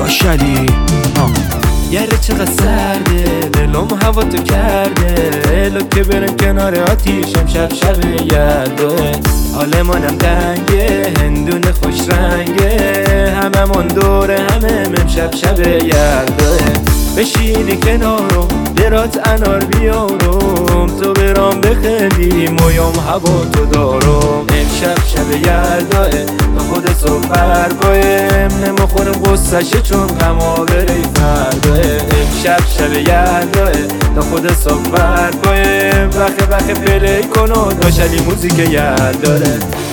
داشلی یاره چقدر سرده دلم هوا تو کرده لو که برم کنار آتیشم شب یلداه حال منم دنگه هندونه خوش رنگه هممون دوره همه شب یلداه بشینی کنارم برات انار بیارم تو برام بخندی مویام هوا تو دارم شب یلداه تا خود صبح برگاهم نمیخورم غصشه چون غما بری فرداه شب یلداه تا خود صبح برگاهم وقت پلی کن و داشلی موزیک یلداره